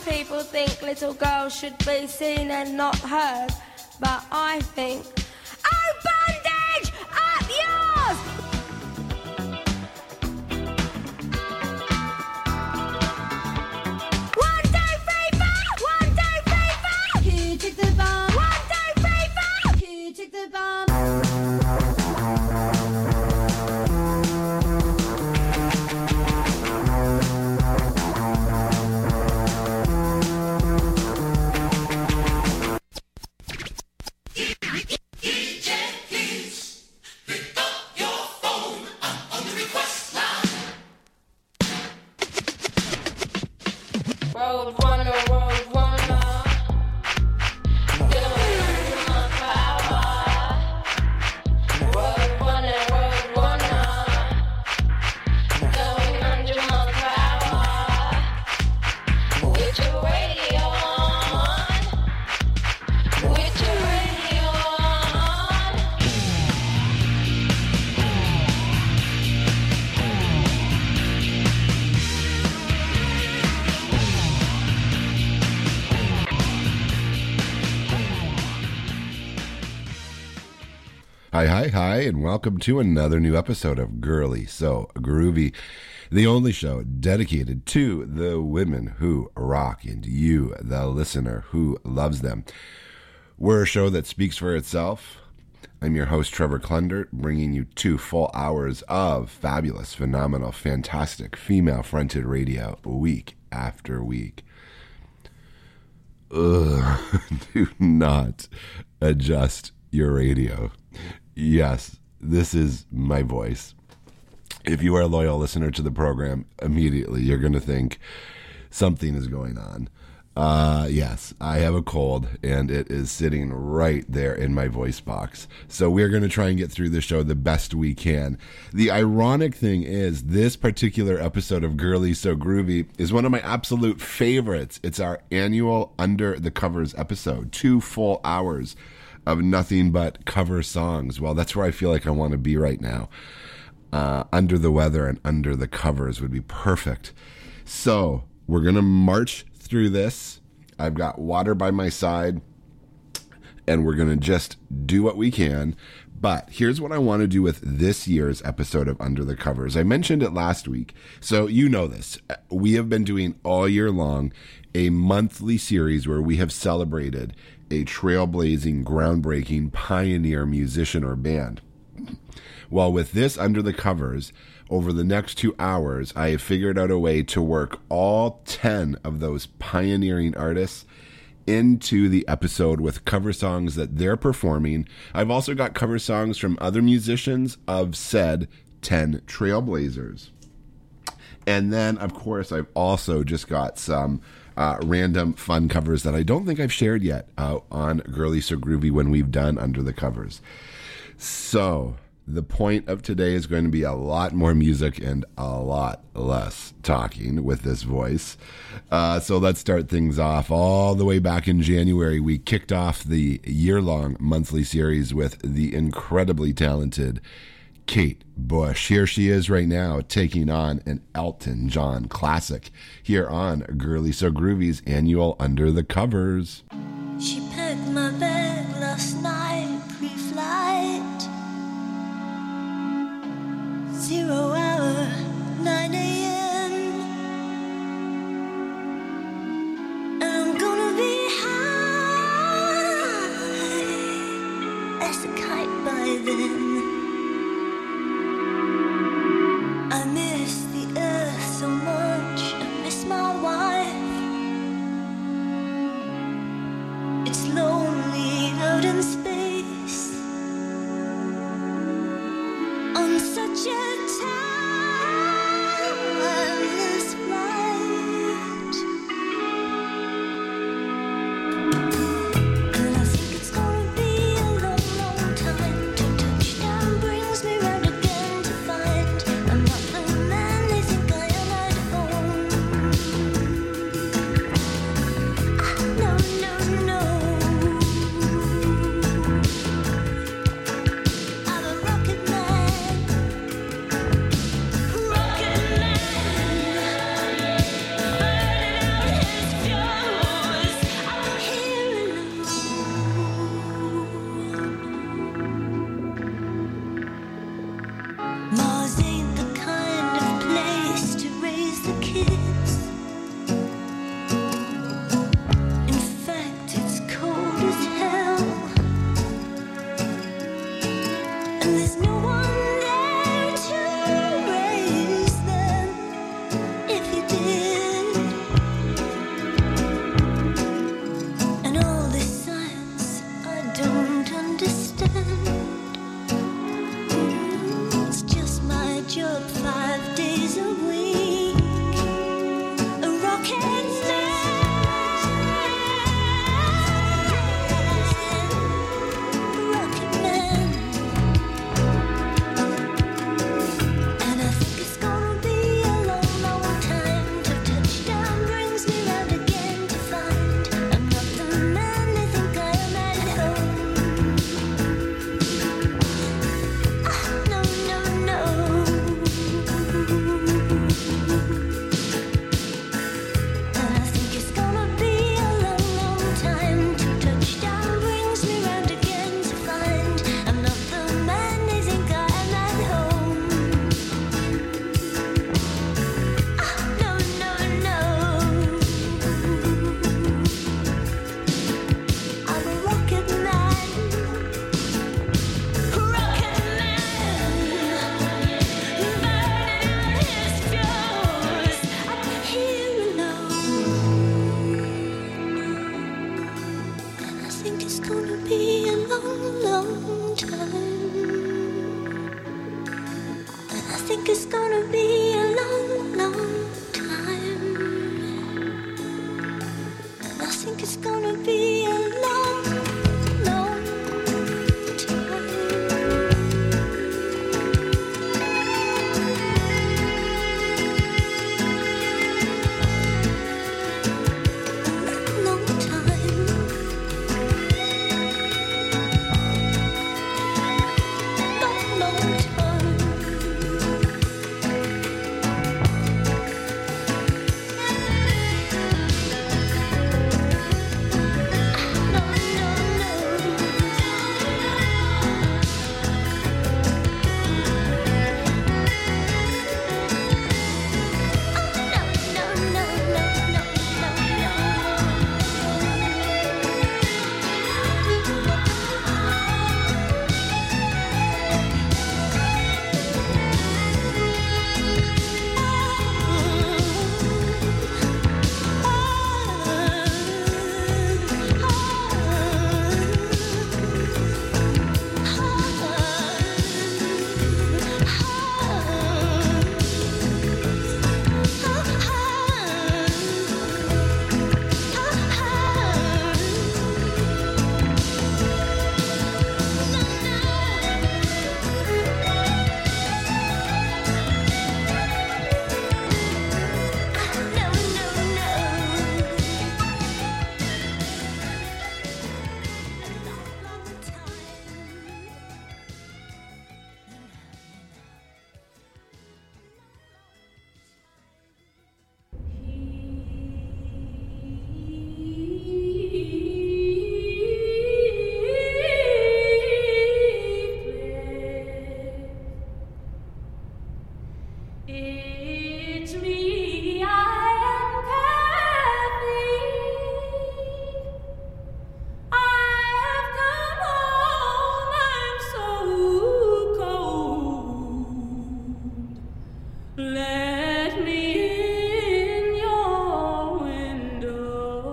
people think little girls should be seen and not heard, but I think, oh, bondage, up yours! One, two, three, four! One, two, three, four! Who took the bomb? One, two, three, four! Who took the bomb? Road runner, road runner. Doing my power. Road runner, going under my power. With your radio on. With your radio on. Hi, and welcome to another new episode of Girly So Groovy, the only show dedicated to the women who rock and you, the listener, who loves them. We're a show that speaks for itself. I'm your host, Trevor Klundert, bringing you 2 full hours of fabulous, phenomenal, fantastic, female-fronted radio week after week. Ugh, do not adjust your radio. Yes, this is my voice. If you are a loyal listener to the program, immediately you're going to think something is going on. Yes, I have a cold, and it is sitting right there in my voice box. So we're going to try and get through the show the best we can. The ironic thing is, this particular episode of Girly So Groovy is one of my absolute favorites. It's our annual Under the Covers episode, 2 full hours of nothing but cover songs. Well, that's where I feel like I want to be right now. Under the weather and under the covers would be perfect. So we're going to march through this. I've got water by my side, and we're going to just do what we can. But here's what I want to do with this year's episode of Under the Covers. I mentioned it last week, so you know this. We have been doing all year long a monthly series where we have celebrated a trailblazing, groundbreaking, pioneer musician or band. Well, with this Under the Covers, over the next 2 hours, I have figured out a way to work all 10 of those pioneering artists into the episode with cover songs that they're performing. I've also got cover songs from other musicians of said 10 trailblazers. And then, of course, I've also just got some random fun covers that I don't think I've shared yet on Girly So Groovy when we've done Under the Covers. So the point of today is going to be a lot more music and a lot less talking with this voice. So let's start things off. All the way back in January, we kicked off the year-long monthly series with the incredibly talented Kate Bush. Here she is right now taking on an Elton John classic here on Girly So Groovy's annual Under the Covers. She packed my bag last night, pre-flight. 0 hour, 9 a.m. And I'm gonna be high as a kite by then. I miss the earth so much, I miss my wife. It's lonely out in space on such a timeless flight. And I think it's gonna be a long, long time till touchdown brings me round again to find I'm not the man they think I am at home. No, no, no. I'm a rocket man. think it's gonna be a long, long time. And I think it's gonna be a long, long time. Long, long time. Long, long time. It's me, I am Kathy. I have come home, I'm so cold. Let me in your window.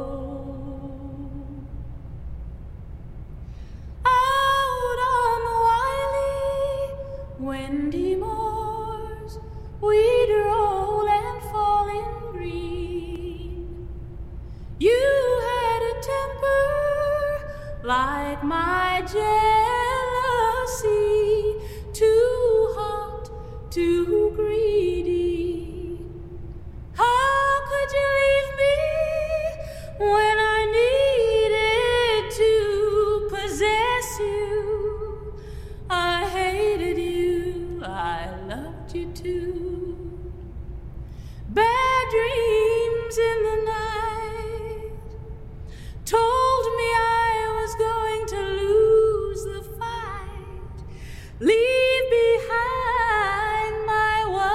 Out on the wily, windy moors, we'd roll and fall in green. You had a temper like my jealousy, too hot, too greedy. How could you leave me when I needed to possess you? I hated you, I loved you too. Bad dreams in the night told me I was going to lose the fight. Leave behind my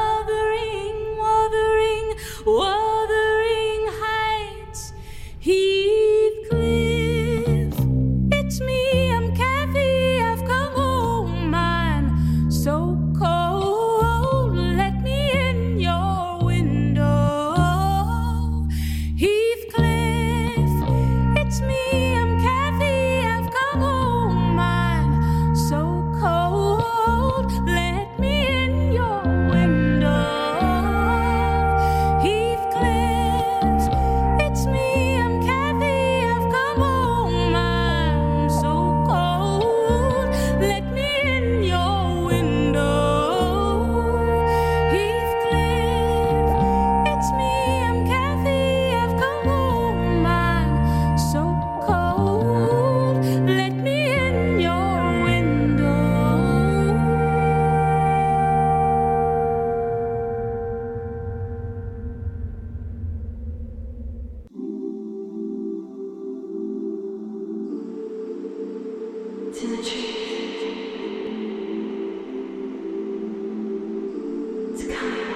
wuthering heights. Heathcliff, it's me, I'm Kathy, I've come home, I'm so cold. Let me in your window. Heathcliff, it's me, I'm Kathy, I've come home, I'm so cold. Let me in your window. Heathcliff, it's me, I'm Kathy, I've come home, I'm so cold. Let me in your window. Heathcliff, it's me, I'm Kathy, I've come home, I'm so cold. Let me in your window. It's in the trees. It's coming.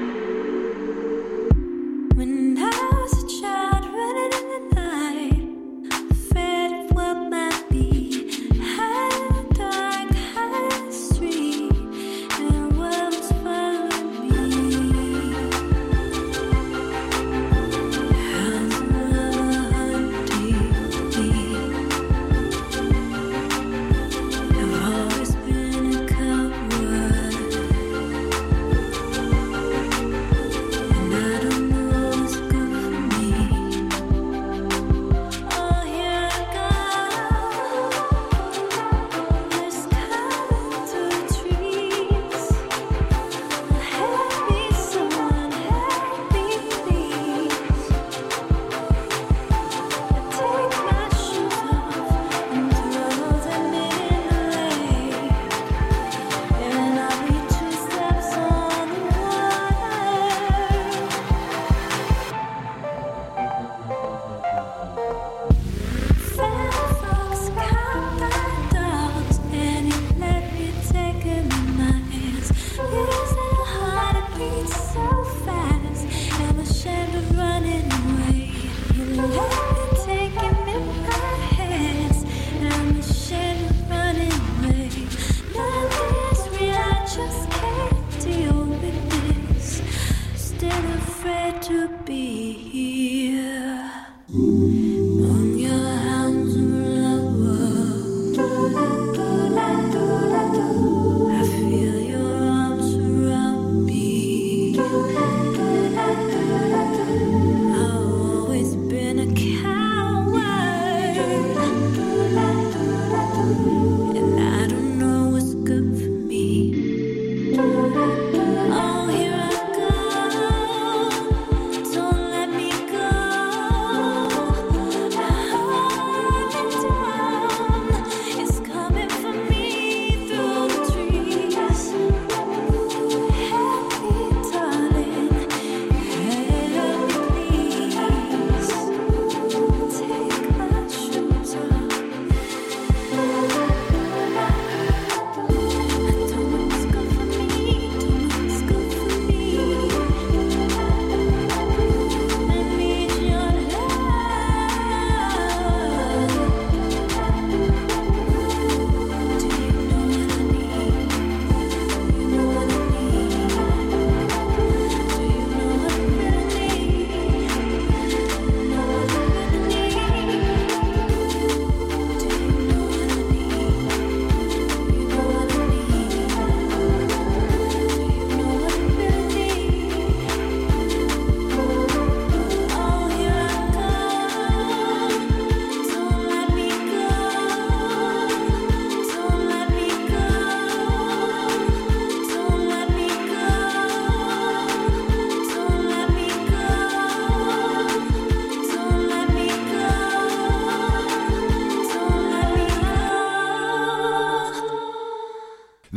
When I was a child running in the night, afraid of what might be, high in the dark, high in the street, and the world was following me. How's love deep, deep?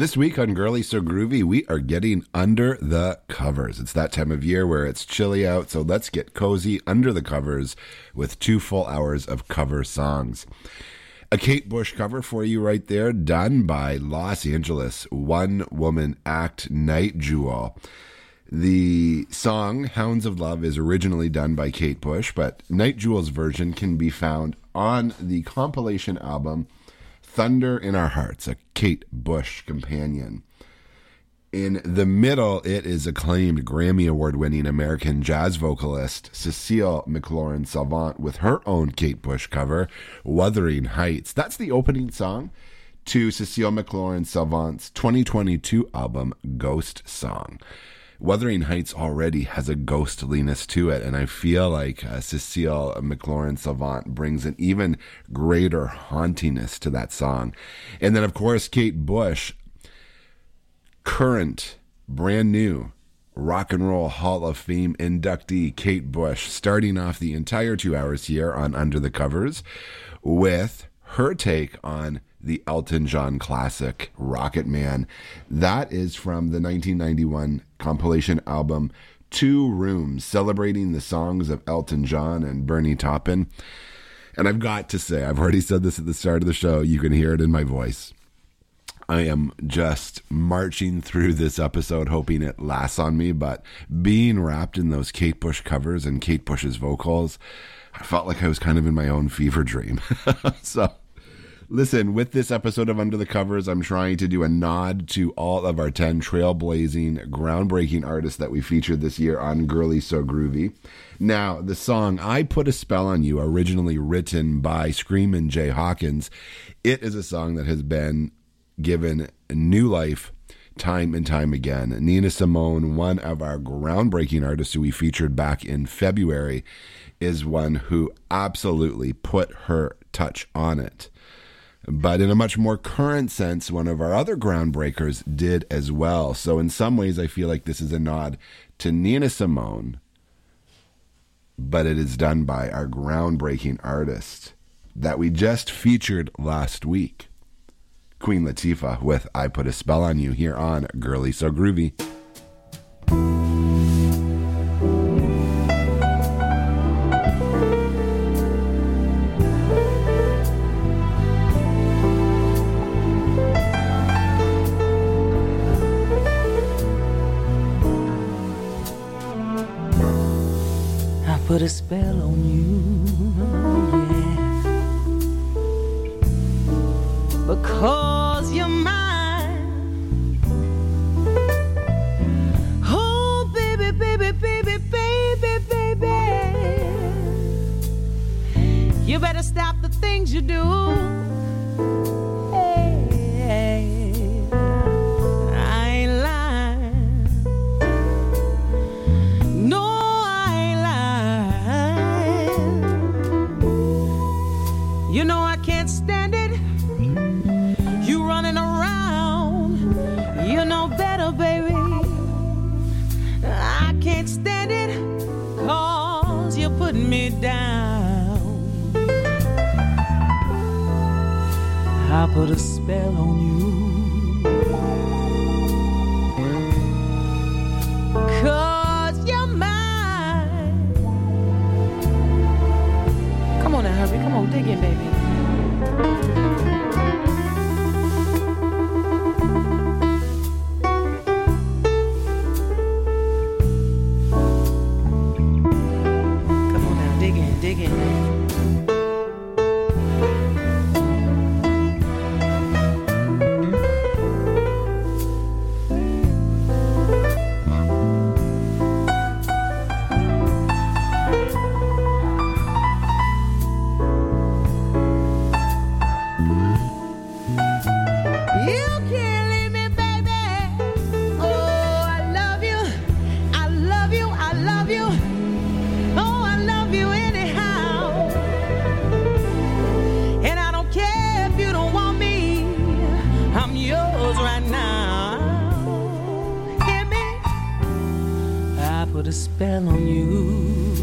This week on Girly So Groovy, we are getting under the covers. It's that time of year where it's chilly out, so let's get cozy under the covers with 2 full hours of cover songs. A Kate Bush cover for you right there, done by Los Angeles one-woman act Night Jewel. The song Hounds of Love is originally done by Kate Bush, but Night Jewel's version can be found on the compilation album Thunder in Our Hearts, a Kate Bush companion. In the middle, it is acclaimed Grammy Award-winning American jazz vocalist Cecile McLaurin-Salvant with her own Kate Bush cover, Wuthering Heights. That's the opening song to Cecile McLaurin-Salvant's 2022 album, Ghost Song. Wuthering Heights already has a ghostliness to it, and I feel like Cecile McLaurin-Salvant brings an even greater hauntiness to that song. And then, of course, Kate Bush, current, brand new Rock and Roll Hall of Fame inductee Kate Bush, starting off the entire 2 hours here on Under the Covers with her take on the Elton John classic, Rocket Man. That is from the 1991 compilation album, 2 Rooms, celebrating the songs of Elton John and Bernie Taupin. And I've got to say, I've already said this at the start of the show, you can hear it in my voice. I am just marching through this episode hoping it lasts on me, but being wrapped in those Kate Bush covers and Kate Bush's vocals, I felt like I was kind of in my own fever dream. So, listen, with this episode of Under the Covers, I'm trying to do a nod to all of our 10 trailblazing, groundbreaking artists that we featured this year on Girly So Groovy. Now, the song I Put a Spell on You, originally written by Screamin' Jay Hawkins, it is a song that has been given new life time and time again. Nina Simone, one of our groundbreaking artists who we featured back in February, is one who absolutely put her touch on it. But in a much more current sense, one of our other groundbreakers did as well. So in some ways, I feel like this is a nod to Nina Simone, but it is done by our groundbreaking artist that we just featured last week, Queen Latifah, with I Put a Spell on You here on Girly So Groovy. Put a spell on you, yeah, because you're mine. Oh, baby, baby, baby, baby, baby, you better stop the things you do. Hey, I ain't lying. No, you know I can't stand it. You running around, you know better, baby. I can't stand it, 'cause you're putting me down. I put a spell on you, 'cause you're mine. Come on now, hurry, come on, dig in, baby. Come on now, dig in, dig in. Put a spell on you.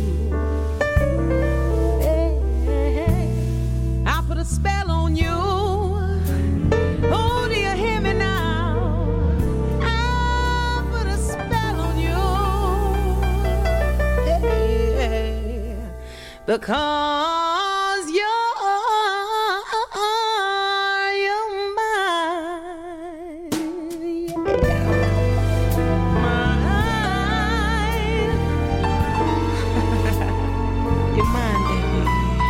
I put a spell on you. Oh, do you hear me now? because you're mine. Mine. You're mine, baby.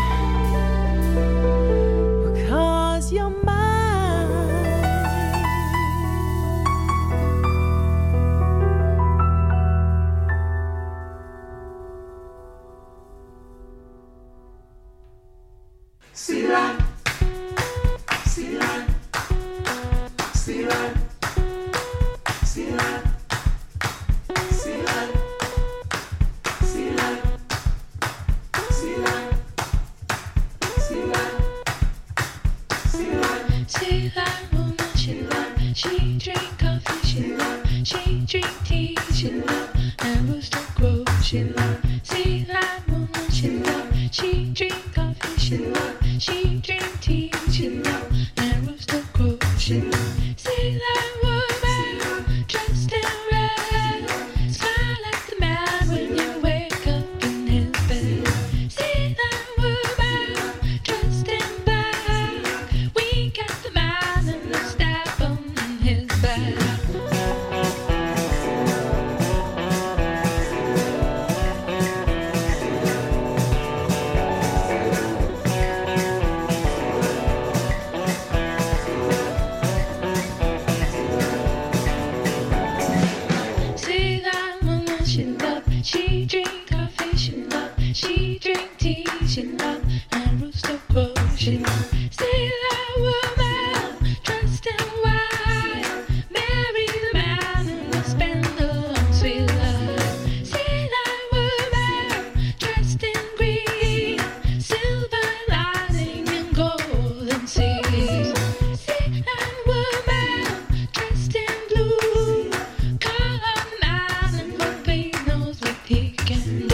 Because you're mine. See that woman, she love. She drink coffee, she love. She drink tea, she love. And rooster crow, she love. See that woman, she love. She drink coffee, she love. She drink tea, she love. And rooster crow, she love. See that woman, dressed in red. Smile at the man when you wake up in his bed. See that woman, dressed in black. Wink at the man and the stab on his back. See that woman, she love. She drink coffee, she love. She drink tea, she love. And rooster crow, she love. See that woman, dressed in white. Marry the man and spend the long sweet life. See that woman, dressed in green. Silver lining and golden seas. See that woman, dressed in blue. Call on the man and hope he knows what he can do.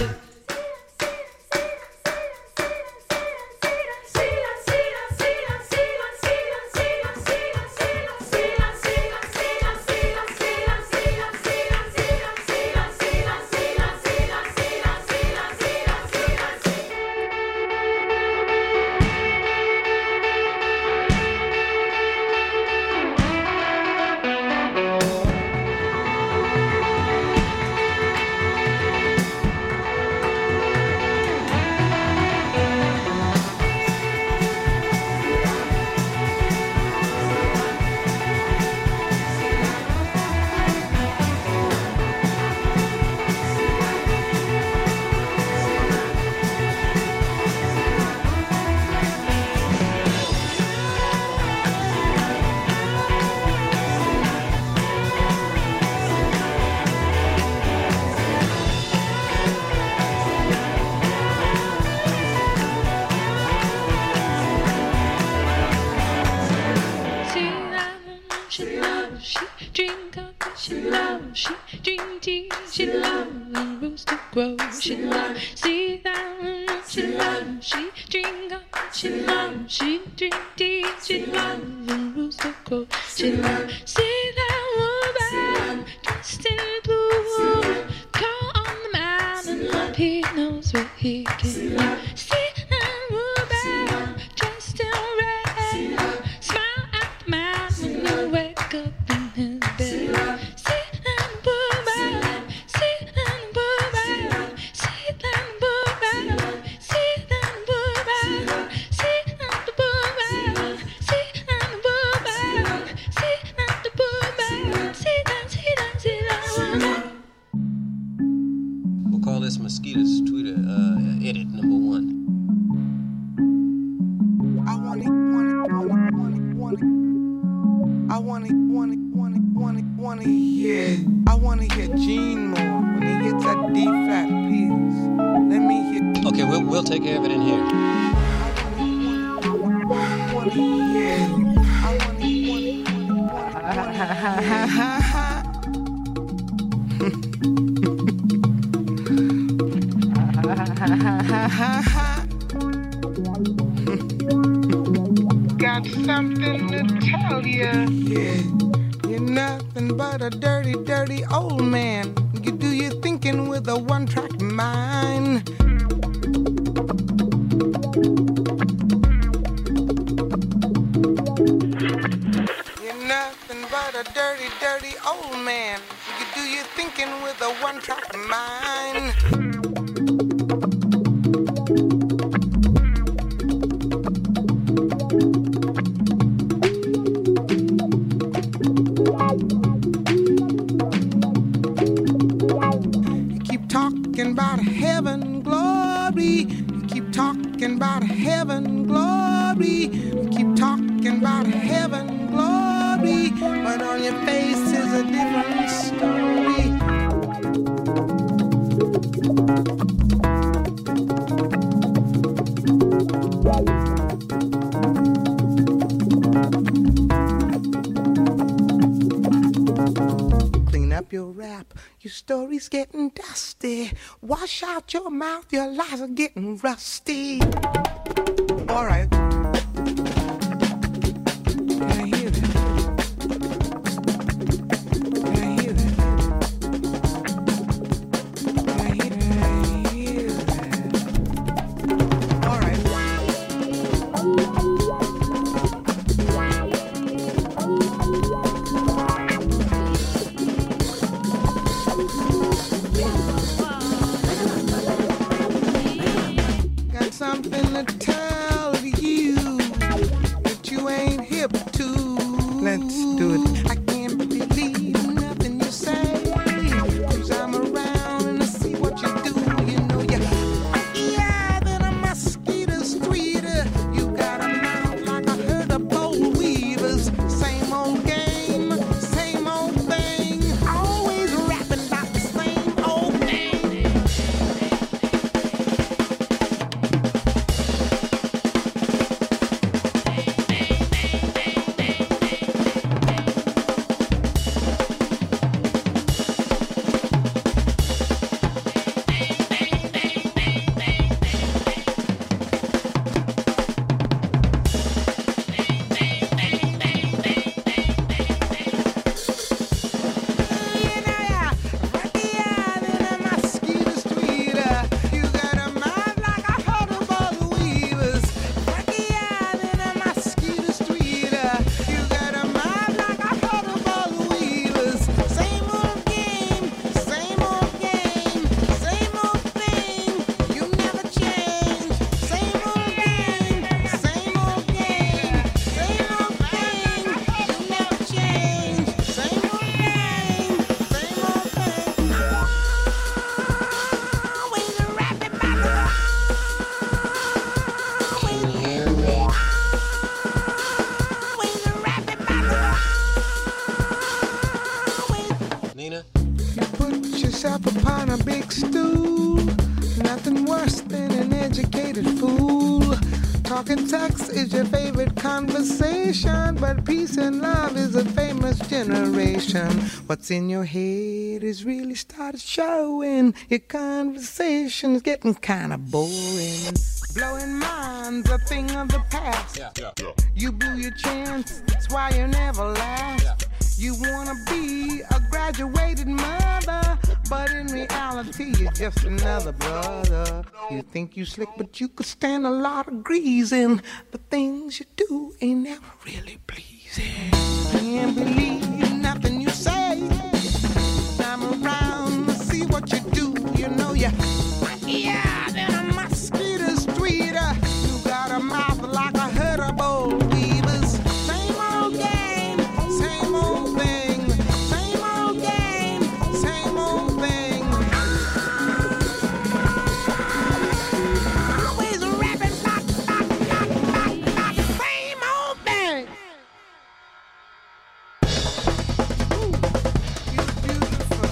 See that woman, she love. She drink coffee, she love. She drink tea, she love. And rooster crow, she love. See that woman, she love. She drink coffee, she love. She drink tea, she love. And rooster crow, she love. See that woman, dressed in blue. Call on the man and hope he knows what he can do. See that woman, dressed in red. Smile at the man when you wake up in his bed. See that woman, see that woman, see that woman, see that woman, see that woman, see that woman, see that woman, see that woman. We'll call this Mosquito's Twitter edit number 1. I want it. I want to hear Gene more when he hits that D flat piece. Let me hear. Okay, we'll take care of it in here. Got something to tell ya. Yeah. You're nothing but a dirty, dirty old man. You do your thinking with a one-track mind. dirty, dirty old man. You do your thinking with a one-track mind. You keep talking about heaven, glory. You keep talking about heaven, glory. You keep talking about heaven, glory. But on your face is a different story. Clean up your rap, your story's getting dusty. Wash out your mouth, your lies are getting rusty. All right. Can I hear that? Can I hear that? Can I hear that? All right. Got something to tell you that you ain't hip to. Let's do it. I can't believe nothing you say. 'Cause I'm around and I see what you do. You know you're yeah, than a mosquito's tweeter. You got a mouth like a herd of boll weavers. Same old game, same old thing. Always rapping about the same old thing. Nina? You put yourself upon a big stool. Nothing worse than an educated fool. Talking sex is your favorite conversation, but peace and love is a famous generation. What's in your head is really started showing. Your conversation's getting kind of boring. Blowing minds a thing of the past. You blew your chance, that's why you never last. You wanna be a graduated mother, but in reality you're just another brother. You think you slick, but you could stand a lot of greasing. The things you do ain't never really pleasing. Can't believe nothing you say. I'm around to see what you do. You know you, yeah, then a mosquito's tweeter. You got a mouth like a herd of boll weavers. Same old game, same old thing. Same old game, same old thing. Always rapping about the same old thing. Ooh, you're beautiful.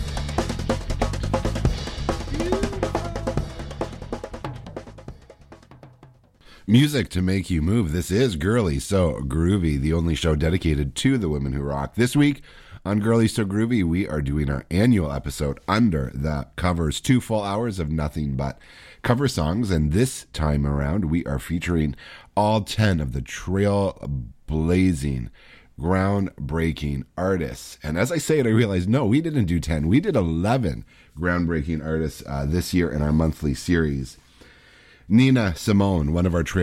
Music to make you move. This is Girly So Groovy, the only show dedicated to the women who rock. This week on Girly So Groovy, we are doing our annual episode under the covers, 2 full hours of nothing but cover songs. And this time around, we are featuring all 10 of the trailblazing, groundbreaking artists. And as I say it, I realize, no, we didn't do 10. We did 11 groundbreaking artists this year in our monthly series. Nina Simone, one of our trailblazers,